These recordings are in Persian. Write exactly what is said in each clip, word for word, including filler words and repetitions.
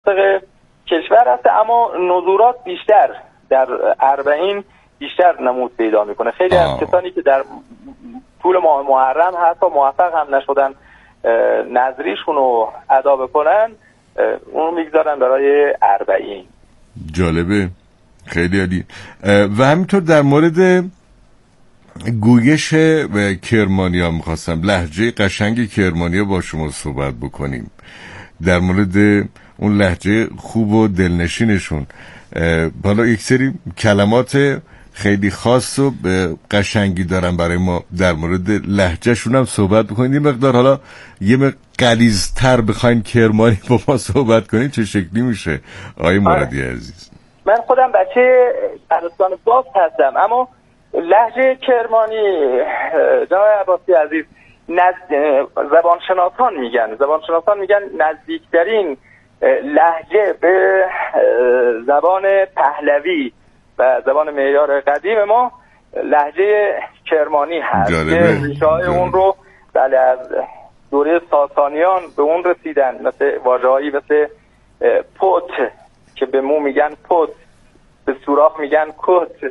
مناطق کشور هست، اما نزولات بیشتر در اربعین بیشتر نمود پیدا میکنه. خیلی آه. از کسانی که در طول ماه محرم حتی موفق هم نشدن نظریشون رو ادا بکنن، اون رو میگذارن برای اربعین. جالبه، خیلی عالی. و همینطور در مورد گویش کرمانیا میخواستم، لهجه قشنگ کرمانیا با شما صحبت بکنیم، در مورد اون لهجه خوب و دلنشینشون. حالا یک سری کلمات خیلی خاص و قشنگی دارن برای ما، در مورد لهجهشون هم صحبت بکنید. یه مقدار حالا یه مقدار غلیظ‌تر بخواین کرمانی با ما صحبت کنید چه شکلی میشه آقای مرادی عزیز؟ من خودم بچه عربستان باز هستم، اما لهجه کرمانی جناب عباسی عزیز نزد... زبانشناسان میگن زبانشناسان میگن نزدیکترین لهجه به زبان پهلوی و زبان معیار قدیم ما لهجه کرمانی هست که ریشه‌های اون رو بله از دوره ساسانیان به اون رسیدن، مثل واژه‌هایی مثل پت که به مو میگن پت، به سوراخ میگن کت،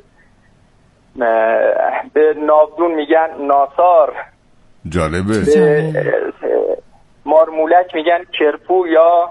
به ناودون میگن ناسار، جالبه، به مارمولک میگن کرپو یا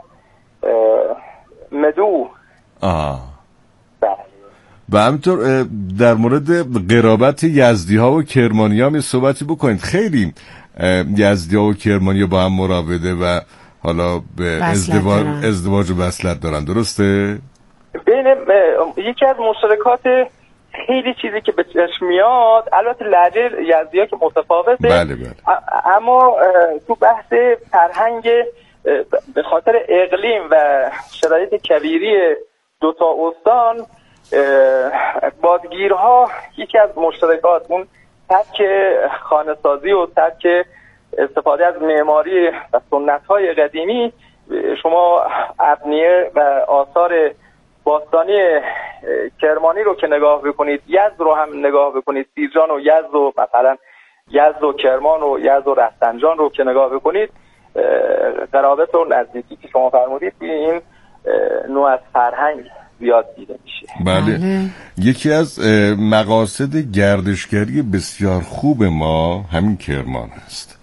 مدو. آه و همینطور در مورد قرابت یزدی ها و کرمانی ها می صحبتی بکنید. خیلی یزدی ها و کرمانی ها با هم مراوده و حالا به ازدواج, ازدواج و وصلت دارن، درسته؟ بین یکی از مشترکات خیلی چیزی که به چشم میاد، البته لهجه یزدی ها که متفاوته، بله بله. اما تو بحث فرهنگ به خاطر اقلیم و شرایط کویری دوتا استان، بادگیرها یکی از مشترکات اون سبک خانه‌سازی و سبک استفاده از معماری و سنت‌های قدیمی. شما ابنیه و آثار باستانی کرمانی رو که نگاه بکنید، یزد رو هم نگاه بکنید، سیرجان و یزد و مثلا یزد و کرمان و یزد و رفتنجان رو که نگاه بکنید، قرابت و نزدیکی که شما فرمودید این نوع از فرهنگ زیاد دیده میشه. بله. یکی از مقاصد گردشگری بسیار خوب ما همین کرمان هست.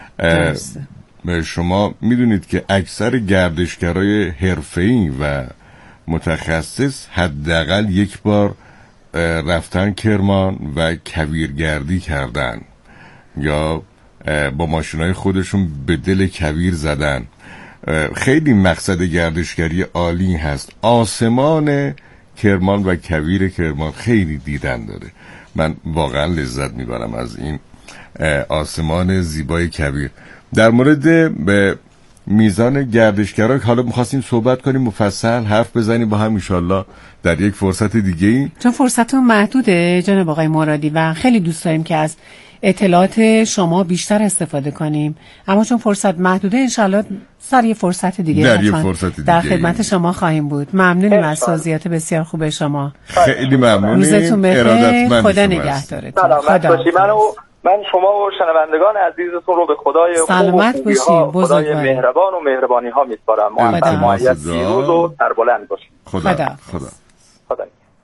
شما میدونید که اکثر گردشگرای حرفه‌ای و متخصص حداقل یک بار رفتن کرمان و کویرگردی کردن یا با ماشینای خودشون به دل کویر زدن. خیلی مقصد گردشگری عالی هست. آسمان کرمان و کویر کرمان خیلی دیدن داره. من واقعا لذت میبرم از این آسمان زیبای کویر. در مورد به میزان گردشگران حالا می‌خواستیم صحبت کنیم، مفصل حرف بزنیم با هم ان شاءالله در یک فرصت دیگه‌ای، چون فرصتون محدوده جناب آقای مرادی و خیلی دوست داریم که از اطلاعات شما بیشتر استفاده کنیم، اما چون فرصت محدوده ان شاءالله سر یه فرصت دیگه در یه فرصت دیگه در خدمت شما خواهیم بود. ممنونیم از توضیحات بسیار خوب شما. خیلی ممنونیم. روزتون بخیر. خدا نگهدارتون. خدا. من شما و شنوندگان عزیزتون رو به خدای سلامت باشید، خدای مهربان و مهربانی ها میسپارم. موفق مایت پیروز و سربلند باشید. خدا خدا خدا, خدا.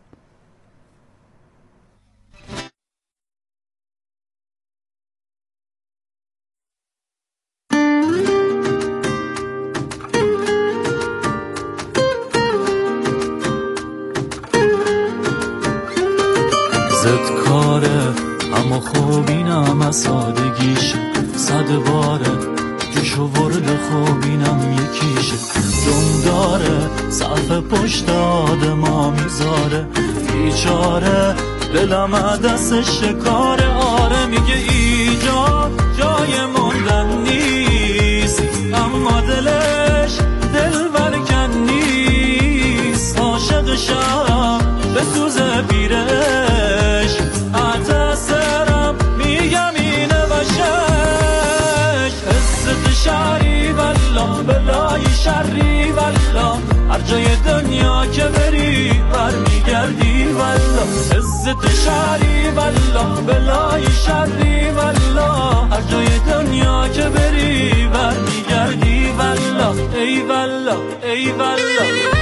زد کاره اما خوب اینم از سادگیشه، صد باره جوش و ورد خوب اینم یکیشه، دم داره صف پشت آدما میذاره، بیچاره دلم دست شکاره، آره میگه اینجا جای موندن نیست، اما دلش دل برکن نیست، عاشقشم به سوزه پیرش اتسرم میگم اینه بشش، حست شعری والله بلای شری والله، هر جای دنیا که بری بر میگردی والا عزت شهری والا بلای شهری والا هر جای دنیا که بری برمیگردی والا ای والا ای والا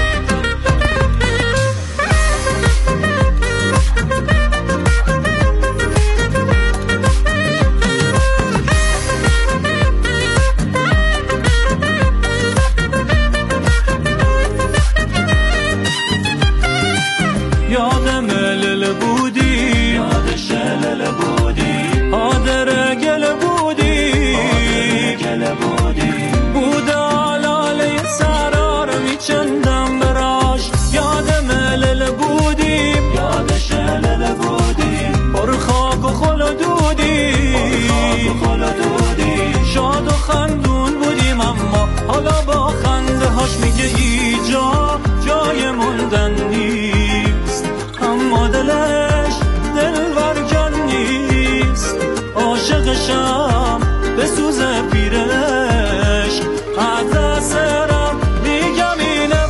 یادم لل بودی یادش لل بودی آدر گل بودی گل بودی بود آلاله سرار میچندم براش یادم لل بودی یادش لل بودی پر خاک و خل و دودی پر خاک و خل و دودی شاد و خندون بودیم اما حالا با خنده هاش میگه ایجا جای موندن نیست اما دلش دل ورکن نیست عاشقشم به سوز پیرش حتی سرم میگم اینه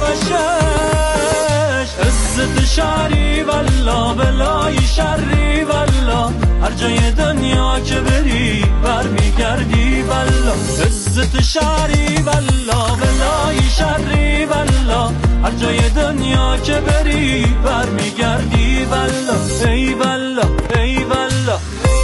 بشش عزت شهری والا بلای شهری والا هر جای دنیا که بری برمیگردی والا عزت شهری والا بلای شهری والا هر جای دنیا که بری برمیگردی والا ای والا ای والا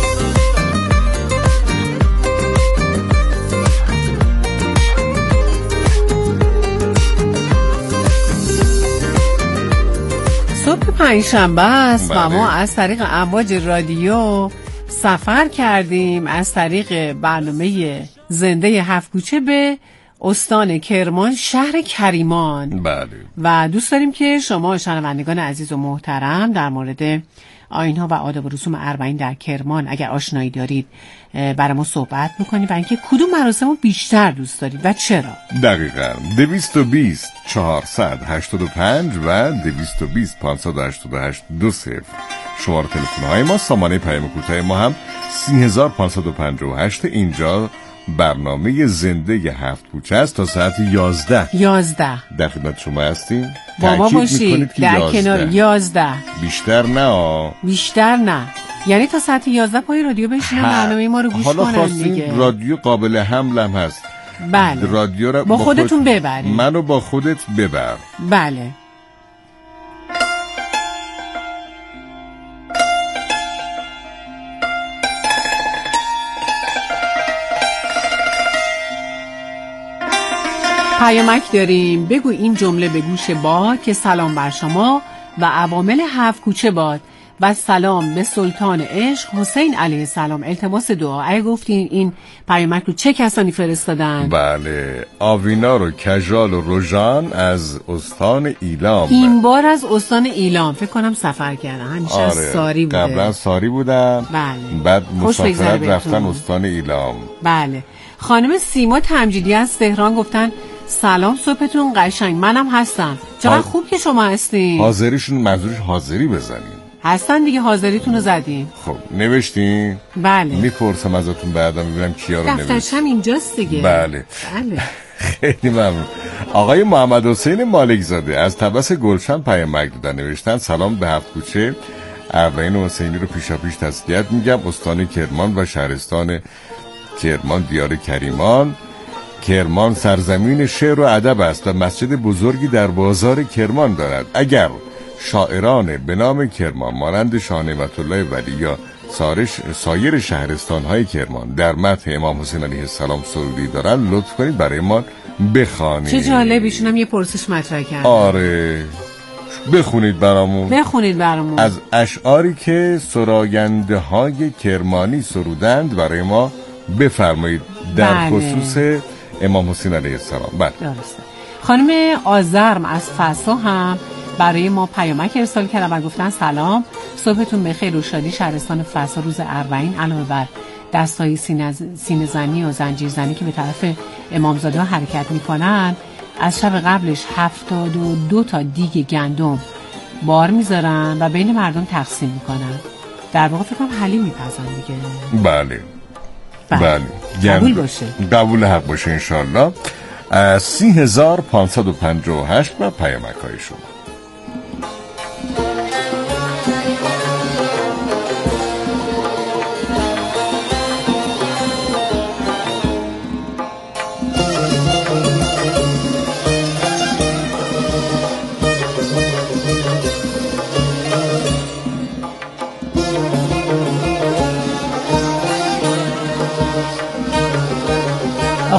صبح پنجشنبه است و ما از طریق امواج رادیو سفر کردیم از طریق برنامه زنده هفت کوچه به استان کرمان شهر کریمان. بله. و دوست داریم که شما شنوندگان عزیز و محترم در مورد آیین‌ها و آداب و رسوم اربعین در کرمان اگر آشنایی دارید برای ما صحبت بکنید و اینکه کدوم مراسم رو بیشتر دوست دارید و چرا. دقیقاً دویست و بیست چهارصد هشتاد و پنج و دویست و بیست پانصد و هشتاد و هشت دو صفر شماره تلفن های ما. سامانه پیام کوتاه ما هم سی هزار پانصد و پنجاه و هشت. اینجا برنامه زنده هفت کوچه است تا ساعت یازده یازده در خدمت شما هستیم. با ما باشید در کنار یازده. بیشتر نه بیشتر نه یعنی تا ساعت یازده پای رادیو بشینن برنامه ما رو گوش حالا کنن دیگه. رادیو قابل حمل هم هست. بله. رادیو رو با خودتون خود... ببرید. منو با خودت ببر. بله. پیامک داریم. بگو این جمله به گوش باد که سلام بر شما و عوامل هفت کوچه باد و سلام به سلطان عشق حسین علیه السلام. التماس دعا. اگه گفتین این پیامک رو چه کسانی فرستادن؟ بله آوینا رو کجال و روژان از استان ایلام. این بار از استان ایلام فکر کنم سفر کردن. همیشه آره. از ساری بوده. قبلا ساری بودن. بله. بعد مسافرت رفتن استان ایلام. بله. خانم سیما تمجیدی از تهران گفتن سلام صبحتون قشنگ. منم هستم. چقدر ها... خوب که شما هستین. حاضریشون منظورش حاضری بزنین. هستن دیگه حاضریتون رو زدیم. خب نوشتین؟ بله. میپرسم ازتون بعدا ببینم کیا رو نوشتین. دفترش هم اینجاست دیگه. بله. بله. خیلی ممنون. آقای محمد حسین مالک زاده از طبس گلشن پیامک دادن. نوشتن سلام به هفت کوچه اربعین حسینی رو پیشا پیش تسلیت میگم. استان کرمان و شهرستان کرمان دیار کریمان. کرمان سرزمین شعر و ادب است و مسجد بزرگی در بازار کرمان دارد. اگر شاعران به نام کرمان مانند شاه نعمت الله ولی یا سایر شهرستان‌های کرمان در مدح امام حسین علیه السلام سرودی دارن لطف کنید برای ما بخوانید. چه جالب. ایشون هم یه پرسش مطرح کردن. آره بخونید برامون. بخونید برامون از اشعاری که سراینده های کرمانی سرودند برای ما بفرمایید در بله. خصوص امام حسین علیه السلام. بله درسته. خانم آزرم از فسا هم برای ما پیامک ارسال کردن و گفتن سلام صبحتون بخیر و شادی. شهرستان فسا روز اربعین علاوه بر دستای سینه زنی و زنجیر زنی که به طرف امامزاده ها حرکت میکنن از شب قبلش هفتاد و دو تا دیگ گندم بار میذارن و بین مردم تقسیم میکنن. در واقع فکر کنم حلیم میپزن دیگه. بله بله, بله. قبول باشه. قبول حق باشه انشالله. سی هزار پانصد و پنجاه و هشت و پیامک های شما.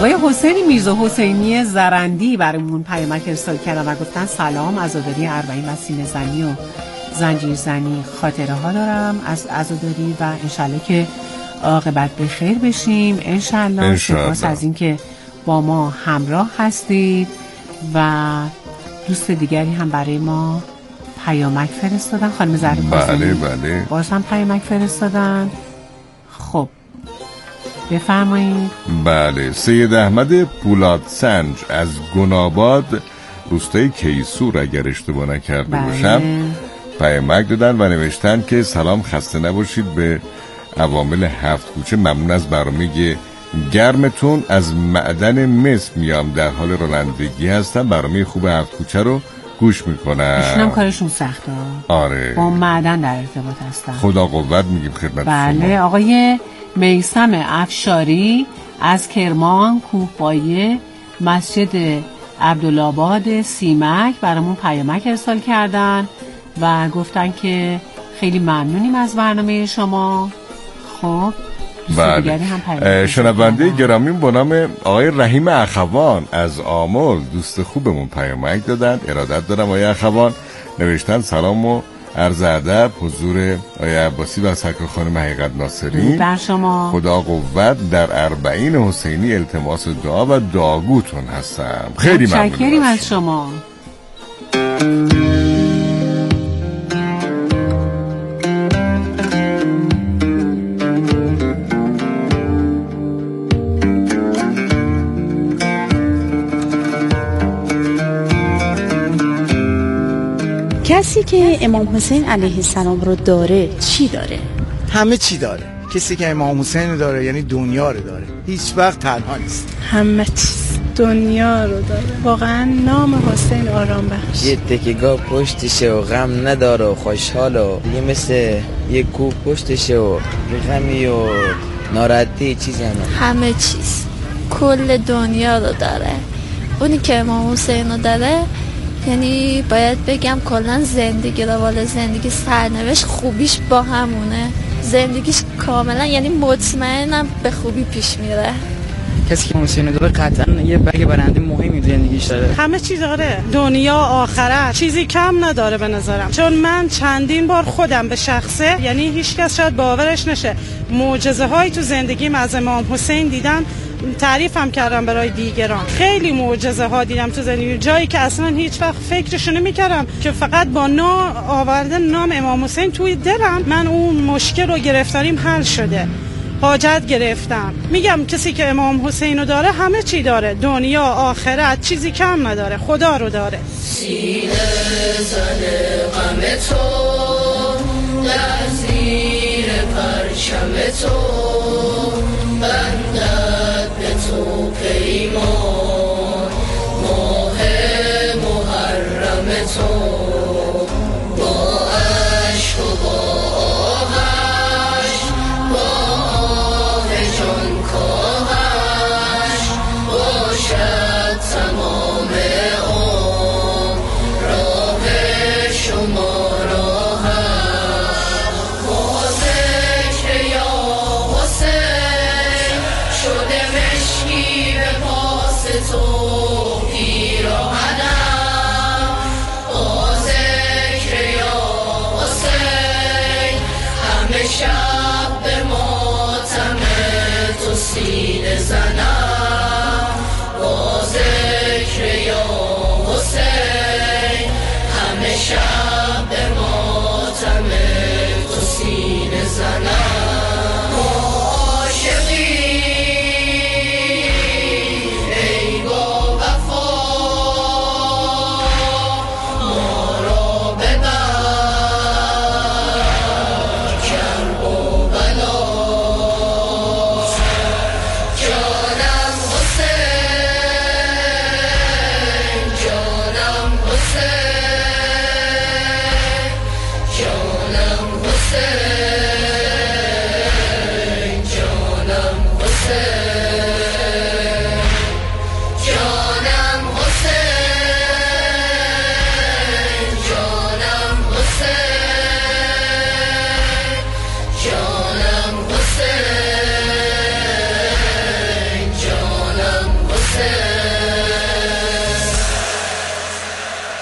آقای حسین میرزا حسینی زرندی برامون پیامک ارسال کردن و گفتن سلام، عزاداری اربعین و سینه زنی و زنجیر زنی خاطره ها دارم از عزاداری و انشالله که عاقبت به خیر بشیم. انشالله. سپاس از اینکه با ما همراه هستید. و دوست دیگری هم برای ما پیامک فرستادن، خانم زهره بله بله باز هم پیامک فرستادن. خب بفرمایید. بله، سید احمد پولاد سنج از گناباد روستای کیسور اگر اشتباه نکرده بله. باشم پیامک دادن و نوشتن که سلام، خسته نباشید به عوامل هفت کوچه، ممنون از برنامه گرمتون، از معدن مس میام، در حال رانندگی هستم، برنامه خوب هفت کوچه رو گوش میکنم. ایشون هم کارشون سخته. آره، با معدن در ارتباط هستن. خدا قوت میگیم خدمت بله شما. آقای میثم افشاری از کرمان کوهپایه مسجد عبدالآباد سیمک برامون پیامک ارسال کردن و گفتن که خیلی ممنونیم از برنامه شما. خب بله، شنونده گرامی با نام آقای رحیم اخوان از آمل دوست خوبمون پیامک دادن. ارادت دارم آقای اخوان. نوشتن سلام و عرض ادب حضور آقای عباسی و سرکار خانم حقیقت ناصری بر شما. خدا قوت در اربعین حسینی التماس دعا و دعاگوتون هستم. خیلی ممنونم. متشکریم از شما. کسی که امام حسین علیه السلام رو داره چی داره؟ همه چی داره. کسی که امام حسین داره یعنی دنیا رو داره، هیچ وقت تنها نیست. همه چیز دنیا رو داره. واقعا نام حسین آرام بخش. یه تکیگاه پشتشه و غم نداره و خوشحال و دیگه مثل یه کوه پشتشه و غمی و ناراحتی چیزی هم همه چیز کل دنیا رو داره. اونی که امام حسین رو داره یعنی باید بگم کلا زندگی روال زندگی سرنوشت خوبیش با همونه. زندگیش کاملا یعنی مطمئنم به خوبی پیش میره. کسی که حسین داره قطعا یه برگ برنده مهمی زندگیش داره. همه چی داره، دنیا آخرت، چیزی کم نداره به نظرم. چون من چندین بار خودم به شخصه یعنی هیچ کس شاید باورش نشه معجزه هایی تو زندگیم از امام حسین دیدم، تعریفم کردم برای دیگران. خیلی معجزه ها دیدم تو زندگی، جایی که اصلا هیچ وقت فکرشو نمی‌کردم که فقط با نام آوردن نام امام حسین توی دلم من اون مشکل و گرفتاریم حل شده، حاجت گرفتم. میگم کسی که امام حسین رو داره همه چی داره، دنیا آخرت، چیزی کم نداره، خدا رو داره. سینه زده غم تو در زیر پرچم تو، بندد به تو پیمان ماه محرم تو، با عشق و با آهش با آه جان کاهش باشد تمام عمر راه شما راهش. با ذکر یا حسین شده مشکی به پاس تو،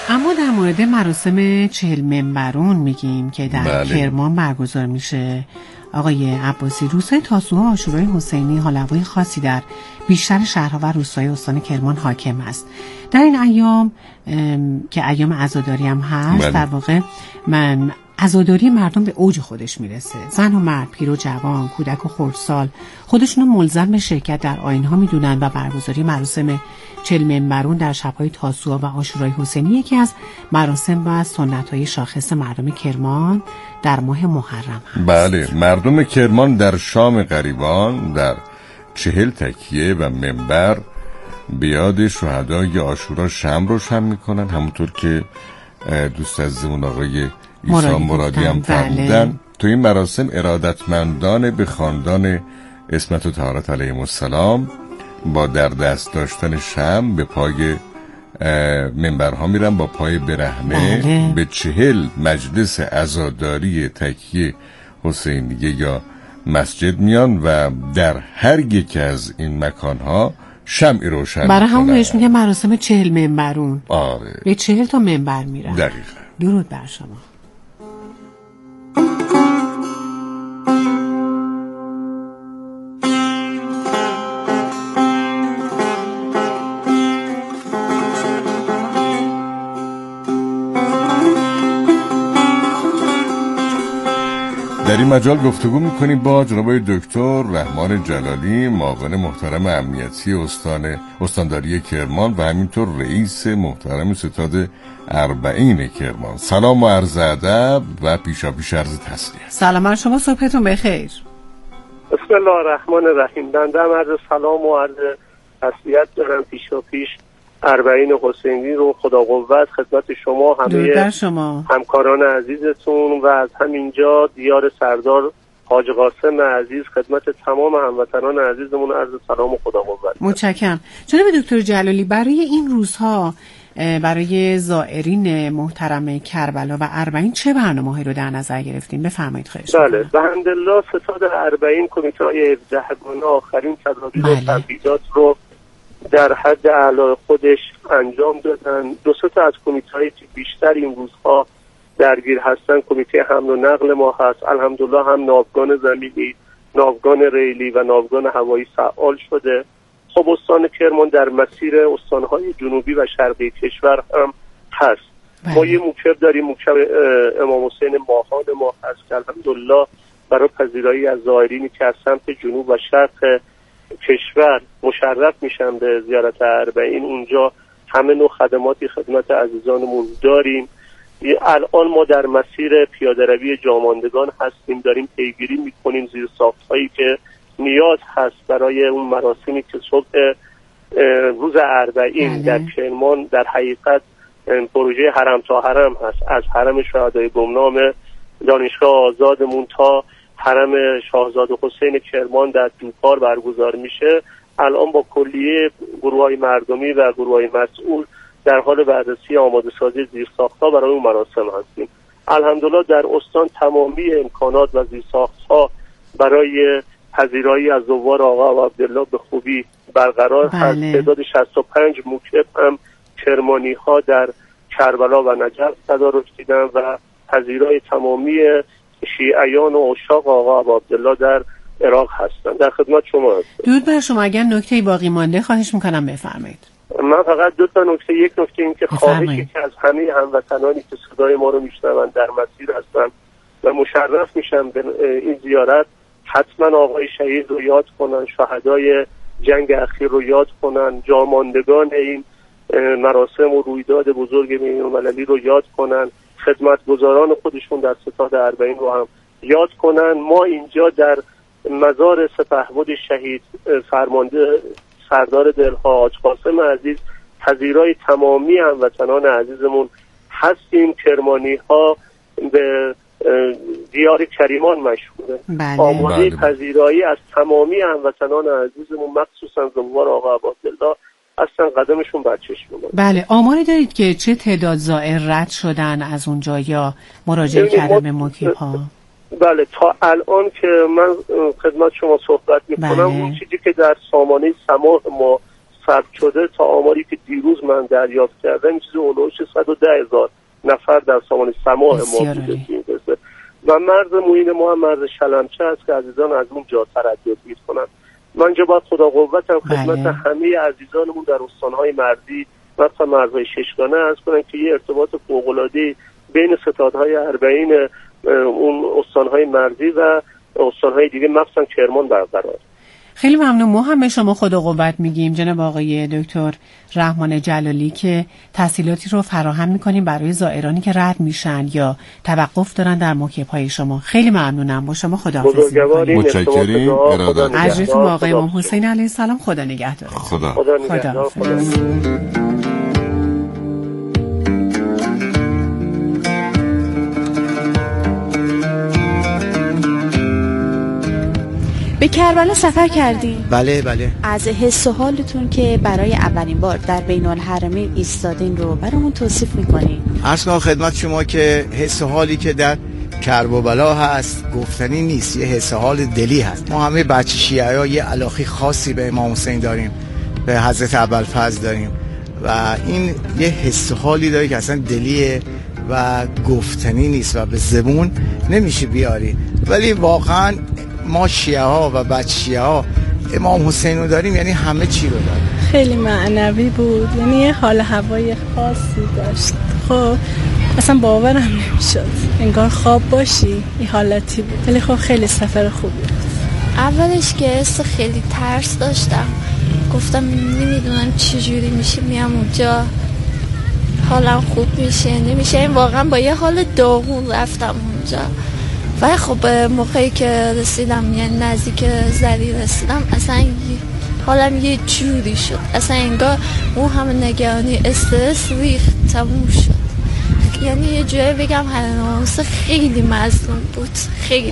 اما در مورد مراسم چهل منبرون میگیم که در بله. کرمان برگزار میشه. آقای عباسی، روزهای تاسوعا عاشورای حسینی حاله‌های خاصی در بیشتر شهرها و روستاهای استان کرمان حاکم است. در این ایام که ایام عزاداری هم هست، بله. در واقع من عزاداری مردم به اوج خودش میرسه. زن و مرد، پیر و جوان، کودک و خردسال خودشونو ملزم به شرکت در آیین‌ها میدونن و برگزاری مراسم چهل منبرون در شب‌های تاسوعا و عاشورای حسینی یکی از مراسم و سنت‌های شاخص مردم کرمان در ماه محرم هست. بله، مردم کرمان در شام غریبان در چهل تکیه و منبر به یاد شهدای عاشورا شمع روشن میکنن، همونطور که دوست عزیزمون آقای عیسی مرادی هم فرمودن. بله. تو این مراسم ارادتمندان به خاندان عصمت و طهارت علیهم السلام با در دست داشتن شمع به پای منبرها میرن، با پای برهنه. بله. به چهل مجلس عزاداری تکیه حسینیه یا مسجد میان و در هر یک از این مکانها شمعی روشن برای همون بهش میگه مراسم چهل منبرون. آره، به چهل تا منبر میرن. دقیقا. درود بر شما. در این مجال گفتگو میکنیم با جناب دکتر رحمان جلالی، معاون محترم امنیتی استان استانداری کرمان و همینطور رئیس محترم ستاد اربعین کرمان. سلام و عرض ادب و پیشا پیش عرض تسلیت. سلام، شما صبحتون بخیر. بسم الله الرحمن الرحیم. بنده عرض سلام و عرض تسلیت دارم پیشا پیش اربعین حسینی رو. خدا قوت خدمت شما، همه شما همکاران عزیزتون و از همینجا دیار سردار حاج قاسم عزیز خدمت تمام هموطنان عزیزمون عرض سلام و خدا قوت. متشکرم. جناب دکتر جلالی، برای این روزها برای زائرین محترم کربلا و اربعین چه برنامه‌ای رو در نظر گرفتیم؟ بفرمایید خواهش می‌کنم. بله، بحمدالله ستاد اربعین کمیته هفدهگانه آخرین تدابیر و تنبیهات رو در حد اعلی خودش انجام دادن. دو سه تا از کمیته‌هایی که بیشتر این روزها درگیر هستن کمیته حمل و نقل ما هست. الحمدلله هم ناوگان زمینی، ناوگان ریلی و ناوگان هوایی فعال شده. خب استان کرمان در مسیر استانهای جنوبی و شرقی کشور هم هست. بله. ما یه موکب داریم، موکب امام حسین ماهان ما هست که الحمدلله برای پذیرایی از زائرینی که از سمت جنوب و شرق کشور مشرف میشن به زیارت اربعین، اونجا همه نوع خدماتی خدمت عزیزانمون داریم. الان ما در مسیر پیاده‌روی جاماندگان هستیم، داریم پیگیری میکنیم زیر ساخت‌هایی که نیاز هست برای اون مراسمی که صبح روز اربعین در کرمان در حقیقت پروژه حرم تا حرم هست، از حرم شهدای گمنام دانشگاه آزادمون تا حرم شاهزاده حسین کرمان در دوپار برگزار میشه. الان با کلیه گروه‌های مردمی و گروه‌های مسئول در حال بررسی آماده سازی زیرساخت‌ها برای اون مراسم هستیم. الحمدلله در استان تمامی امکانات و زیرساخت‌ها برای پذیرایی از زوار آقا عبدالله به خوبی برقرار بله. هست. تعداد شصت و پنج موکب هم کرمانی‌ها در کربلا و نجف تدارک دیدن و پذیرای تمامی شیعیان و عشاق آقا عبدالله در عراق هستن. در خدمت شما هستم. درود بر شما. اگر نکته‌ای باقی مانده خواهش میکنم بفرمایید. من فقط دو تا نکته، یک نکته این که خواهشی که از همه هموطنانی که صدای ما رو میشنون در مسیر هستن و مشرف میشن به این زیارت، حتما آقای شهید رو یاد کنن، شهدای جنگ اخیر رو یاد کنن، جاماندگان این مراسم و رویداد بزرگ بین‌المللی رو یاد کنن، خدمتگزاران خودشون در ستاد اربعین رو هم یاد کنن. ما اینجا در مزار سپهبد شهید فرمانده سردار دلها حاج قاسم عزیز پذیرای تمامی هموطنان عزیزمون هستیم. کرمانی ها به دیار کریمان مشهوره. بله. آماده بله. پذیرایی از تمامی هموطنان عزیزمون مخصوصا زوار آقا عبدالله اصلا قدمشون بر چشم اومد. بله. آماری دارید که چه تعداد زائر رد شدن از اونجا یا مراجعه کردن به موکب ها؟ بله، تا الان که من خدمت شما صحبت میکنم، بله. اون چیزی که در سامانه سماح ما ثبت شده تا آماری که دیروز من دریافت کردم این چیزی اولوش صد و ده هزار نفر در سامان سماع ما بوده و مرز موین ما هم مرز شلمچه است که عزیزان از اون جا تردد می‌کنن. من اینجا باید خدا قوتم خدمت بله. همه عزیزانمون در استان‌های مرزی مثلا مرزهای ششگانه عرض کنم که یه ارتباط فوق‌العاده بین ستادهای اربعین اون استان‌های مرزی و استان‌های دیگه مخصوصا کرمان برقرار. خیلی ممنون. ما هم به شما خدا قوت میگیم جناب آقای دکتر رحمان جلالی که تسهیلاتی رو فراهم میکنیم برای زائرانی که رد میشن یا توقف دارن در موکب‌های شما. خیلی ممنونم. با شما خداحافظی می‌کنیم. متشکریم. ارادت. اجرتون با آقای امام حسین علیه السلام. خدا نگهدار. خدا. خدا نگهدار. خدا. به کربلا سفر کردی؟ بله بله. از حس و حالتون که برای اولین بار در بین الحرمین ایستادین رو برامون توصیف میکنین؟ عرض کنم خدمت شما که حس و حالی که در کربلا هست گفتنی نیست، یه حس و حال دلی هست. ما همه بچه شیعه ها یه علاقه خاصی به امام حسین داریم، به حضرت ابوالفضل داریم و این یه حس و حالی داره که اصلا دلیه و گفتنی نیست و به زبون نمیشه بیاری. ولی واقعا ما شیعه ها و بچه شیعه ها امام حسین رو داریم، یعنی همه چی رو داریم. خیلی معنوی بود، یعنی یه حال هوای خاصی داشت. خب اصلا باورم نمیشد، انگار خواب باشی این حالتی بود. ولی خب خیلی سفر خوبی بود. اولش که حس خیلی ترس داشتم، گفتم نمیدونم چجوری میشه میام اونجا، حالم خوب میشه نمیشه. این واقعا با یه حال داغون رفتم اونجا. و خب موقعی که رسیدم یعنی نزدیک زری رسیدم اصلا حالم یه جوری شد، اصلا انگار اون همه نگرانی استرس ریخت تموم شد. یعنی یه جوری بگم هرانوسه خیلی مظلوم بود، خیلی.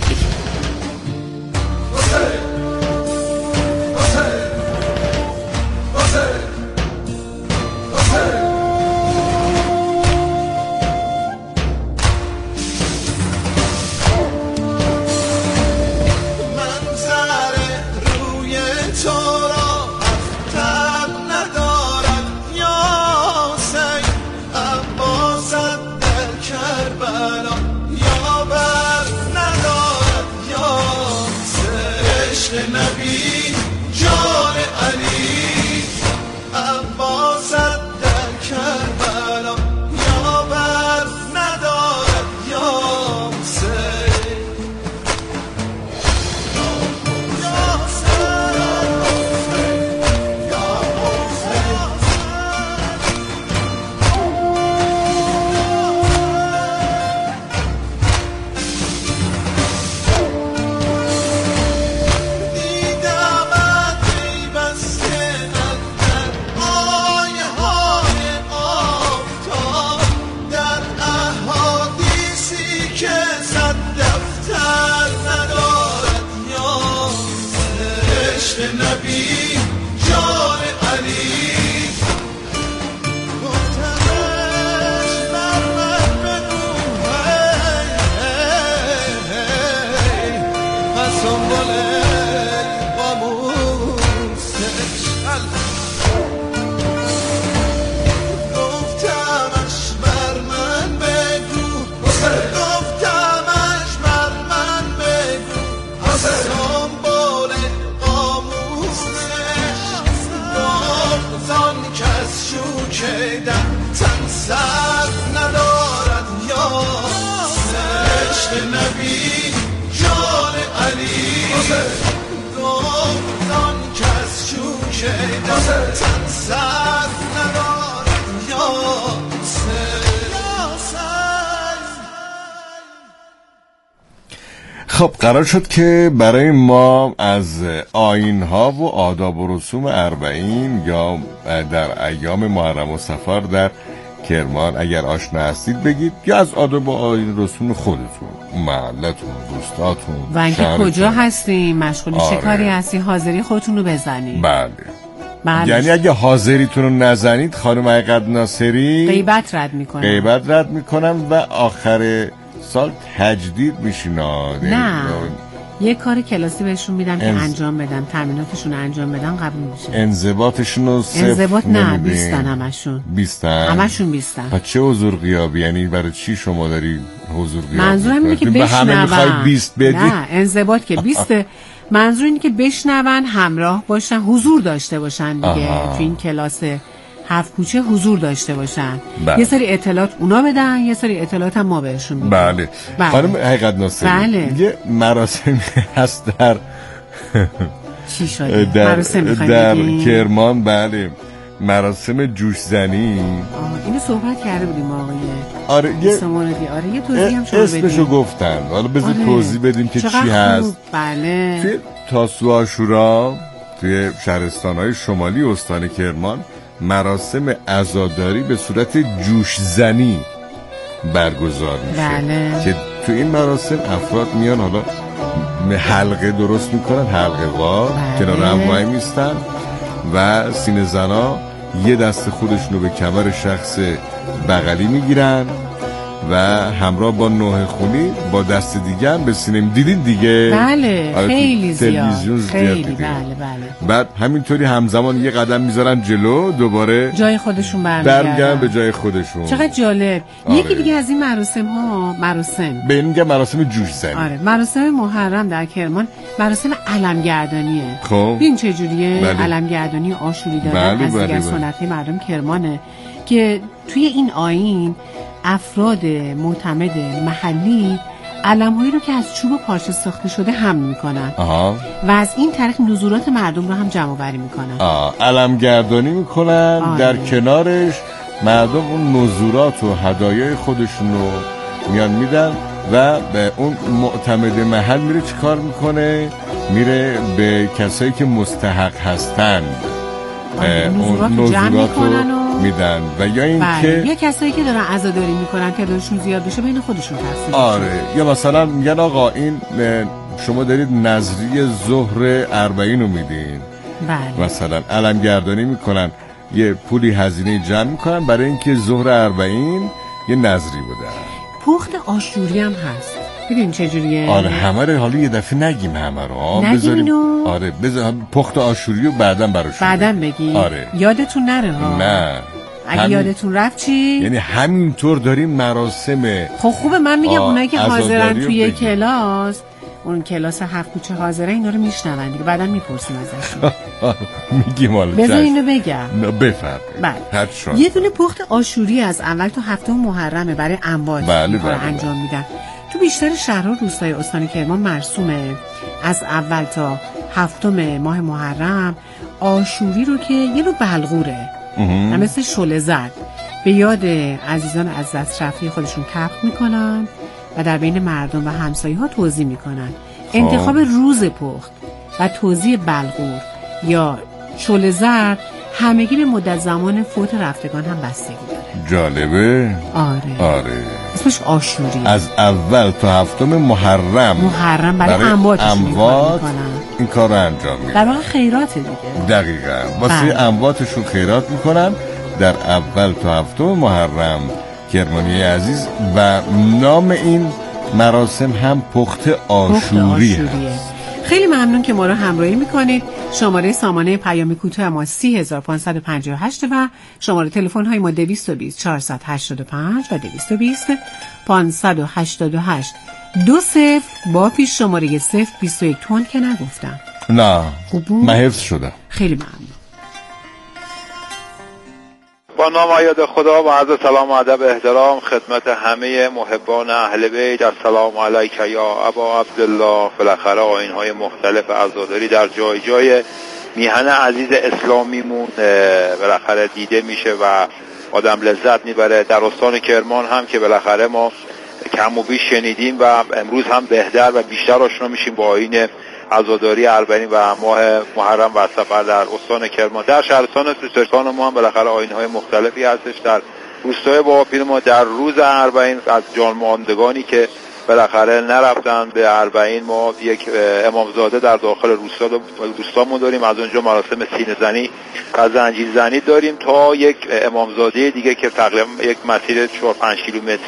خب قرار شد که برای ما از آیین‌ها و آداب و رسوم اربعین یا در ایام محرم و صفر در کرمان اگر آشنا هستید بگید، یا از آداب و آیین رسوم خودتون، محلتون، دوستاتون و اینکه کجا هستیم، مشغول آره. چه کاری هستی، حاضری خودتون رو بزنید. بله. بله. یعنی اگه حاضریتون رو نزنید خانم عقد ناصری غیبت رد میکنن غیبت رد میکنن و آخر سال تجدید میشین. نه یه کار کلاسی بهشون میدم که انز... انجام بدن، تمریناتشون انجام بدن، قبول میشه. انضباطشون رو صفر انضباط نه، نمیدین؟ بیستن همشون. بیستن؟ همشون بیستن. پس چه حضور غیابی؟ یعنی برای چی شما داری حضور غیابی؟ منظورم اینه که بشنون. همه میخوای بیست بدی؟ نه، انضباط که بیسته. منظور اینه که بشنون، همراه باشن، حضور داشته باشن دیگه. تو این کلاس هفت کوچه حضور داشته باشن. بله. یه سری اطلاعات اونا بدن، یه سری اطلاعات هم ما بهشون میدیم. بله. بله. خانم حقیقت ناصری، بله. یه مراسمی هست در چی شده؟ در, مراسم در کرمان، بله، مراسم جوش زنی. اینو صحبت کرده بودیم آقای آره یه آره یه توضیح هم شما بدیم. اسمشو گفتن، حالا بذار آره. توضیح بدیم که چی هست. بله. توی تاسو عاشورا توی شهرستان‌های شمالی استان کرمان مراسم عزاداری به صورت جوش زنی برگزار میشه. بله. که تو این مراسم افراد میان، حالا حلقه درست میکنن، حلقه وار، بله. کنار هم وای میستن و سینه زنا یه دست خودشونو به کمر شخص بغلی میگیرن و همراه با نوح خونی با دست دیگه هم به سینه دیدین دیگه. بله خیلی زیاد، تلویزیون زیاد خیلی دیدین. بله بله. بعد همینطوری همزمان یه قدم میذارن جلو، دوباره جای خودشون برمیگردن به جای خودشون. چقدر جالب. آره. یکی دیگه از این مراسم ها، مراسم به این میگن مراسم جوش زنی. آره، مراسم محرم در کرمان مراسم علمگردانیه. خب این چه جوریه؟ بله. علمگردانی آشوری دادن بله، از دیگر بله، بله. سنت‌های مردم کرمانه که توی این آیین افراد معتمد محلی علم‌هایی رو که از چوب و پارچه ساخته شده حمل میکنن. آها. و از این طریق نزولات مردم رو هم جمع آوری میکنن. آه، علمگردانی میکنن. آه. در کنارش مردم اون نزولات و هدایای خودشون رو میان میدن و به اون معتمد محل میره چی کار میکنه؟ میره به کسایی که مستحق هستند نزولات رو جمع میکنن و میدن و یا این بله. که یا کسایی که دارن عزاداری میکنن تعدادشون زیاد بشه بین خودشون تقسیم. آره، یا مثلا میگن آقا این شما دارید نظری ظهر اربعین رو میدین، بله. مثلا علمگردانی میکنن، یه پولی هزینه جمع میکنن برای اینکه ظهر اربعین یه نظری بدن. پخت آشوری هم هست، ببین چجوریه. آره همه رو حالا یه دفعه نگیم، همه رو بذاریم. آره بذار پخت آشوری رو بعداً براشون بعداً بگی. آره. یادتون نره ها. نه اگه هم... یادتون رفت چی؟ یعنی همینطور داریم مراسم. خب خوبه، من میگم اونایی که حاضرن توی بگیم. کلاس، اون کلاس هفت کوچه حاضره، اینا رو میشنون دیگه، بعداً میپرسیم ازشون. میگیم حالا بذار اینو بگم. بفرمایید. بله. یه دونه پخت آشوری از اول تا هفتم محرمه برای اموات بله بله انجام میدن. تو بیشتر شهرها و روستای استان کرمان مرسومه از اول تا هفتم ماه محرم آشوری رو که یه نوع بلغوره مثل شله زرد به یاد عزیزان از دست رفته خودشون کبک میکنن و در بین مردم و همسایه ها توزیع میکنن. انتخاب روز پخت و توزیع بلغور یا شله زرد همگی به مدت زمان فوت رفتگان هم بستگی داره. جالبه. آره آره اسمش آشوری. از اول تا هفتم محرم محرم برای, برای امواتشون اموات این کار رو انجام میدن. در واقع خیراته دیگه. دقیقاً واسه امواتشون خیرات میکنن در اول تا هفتم محرم. کرمانی عزیز و نام این مراسم هم پخت آشوری هست. خیلی ممنون که ما رو همراهی میکنید. شماره سامانه پیام کوتاه ما سی هزار و پانصد و پنجاه و هشت و شماره تلفن های ما دویست و بیست چهارصد و هشتاد و پنج و دویست و بیست پانصد و هشتاد و هشت دو صفر با پیش شماره صفر بیست و یک تون که نگفتم. نه من حفظ شدم. خیلی ممنون. با نام آیاد خدا و عرض سلام و ادب احترام خدمت همه محبان اهل بیت. السلام علیک یا ابا عبدالله. بالاخره آیین‌های مختلف عزاداری در جای جای میهن عزیز اسلامیمون بالاخره دیده میشه و آدم لذت میبره. در استان کرمان هم که بالاخره ما کم و بیش شنیدیم و امروز هم بهتر و بیشتر آشنا میشیم با آیین عزاداری اربعین و ماه محرم و صفر در استان کرمان. در شهرستان سوستان ما هم بالاخره آیین‌های مختلفی هستش. در روستای باپیر ما در روز اربعین از جانماندگانی که بالاخره نرفتن به اربعین ما یک امامزاده در داخل روستا روستامون داریم. از اونجا مراسم سینه زنی و زنجیر زنی داریم تا یک امامزاده دیگه که تقریبا یک مسیر چهار پنج کیلومتر